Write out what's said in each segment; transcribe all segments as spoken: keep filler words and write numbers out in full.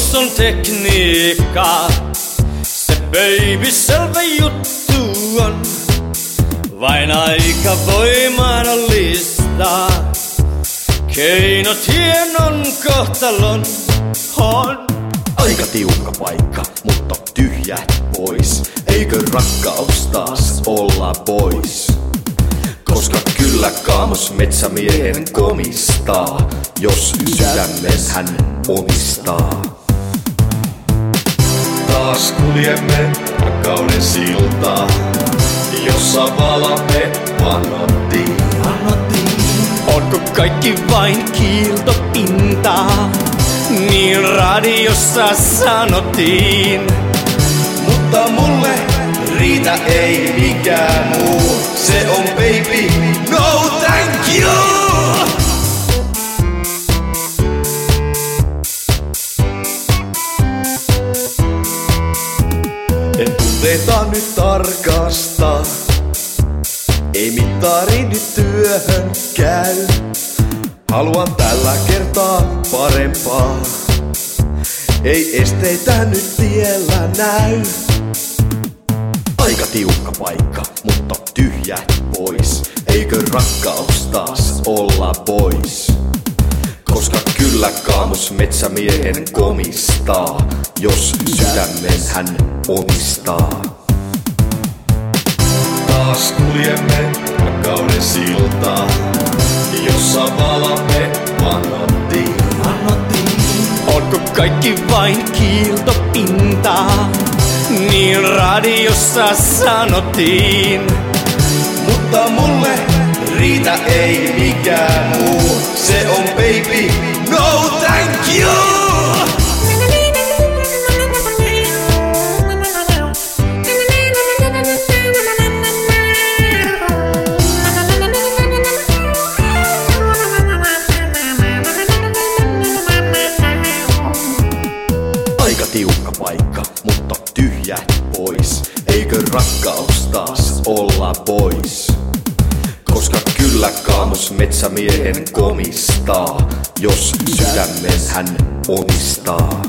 Jos on tekniikka, se baby selvä juttu on. Vain aika voi mahdollistaa keinot hienon kohtalon on. Aika tiukka paikka, mutta tyhjät pois. Eikö rakkaus taas olla pois? Koska kyllä kaamos metsämiehen komistaa, jos sydämen hän omistaa. Taas kuljemme rakkauden siltaa, jossa valamme vannottiin. Onko kaikki vain kiiltopintaa? Niin radiossa sanottiin. Mutta mulle riitä ei mikään muu. Se on baby, no thank you! En tunteita nyt tarkasta, ei mittari nyt työhön käy. Haluan tällä kertaa parempaa, ei esteitä nyt tiellä näy. Aika tiukka paikka, mutta tyhjät pois. Eikö rakkaus taas olla pois? Koska kyllä kaamos metsämiehen komistaa, jos sydämen hän omistaa. Taas kuljemme rakkauden siltaa, jossa valamme vannottiin. Onko kaikki vain kiiltopintaa? Niin radiossa sanottiin. Mutta mulle riitä ei mikään muu. Se on baby, no thank you! Aika tiukka paikka, mutta tyhjät pois. Eikö rakkaus taas olla pois? Koska kyllä kaamos metsämiehen komistaa, jos sydämen hän omistaa.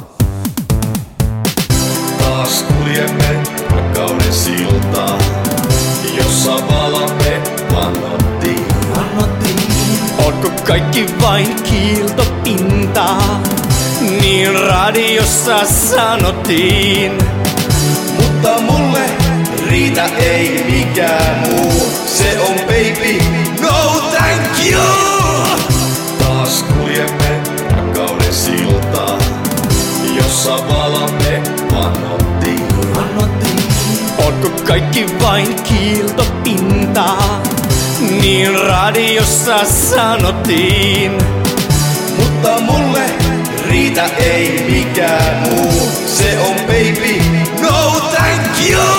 Taas kuljemme rakkauden siltaa, jossa valamme vannottiin. Onko kaikki vain kiiltopintaa? Niin radiossa sanottiin. Mutta mulle riitä ei mikään muu. Se on baby, no thank you! Taas kuljemme rakkauden siltaa, jossa valamme vannottiin. Onko kaikki vain kiiltopintaa? Niin radiossa sanottiin. Mutta mulle riitä ei mikään muu. Se on baby, no thank you!